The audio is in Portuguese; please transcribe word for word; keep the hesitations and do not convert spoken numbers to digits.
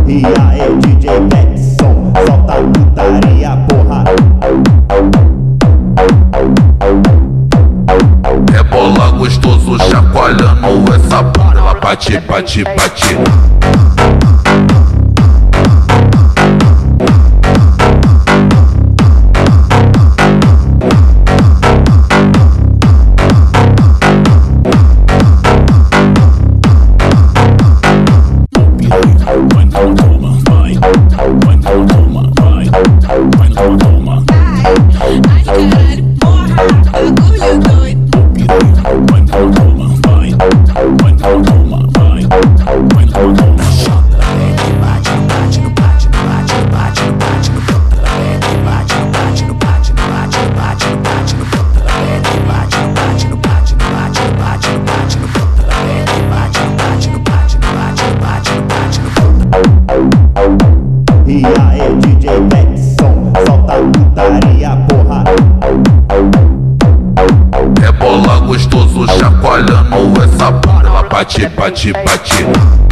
E aí, D J Petson, solta a putaria, porra. Rebola gostoso, chacoalhando essa bunda. Ela bate, bate, bate. E aí, D J Petson, solta a putaria, porra. Rebola gostoso, chacoalhando essa bunda. Ela bate, bate, bate.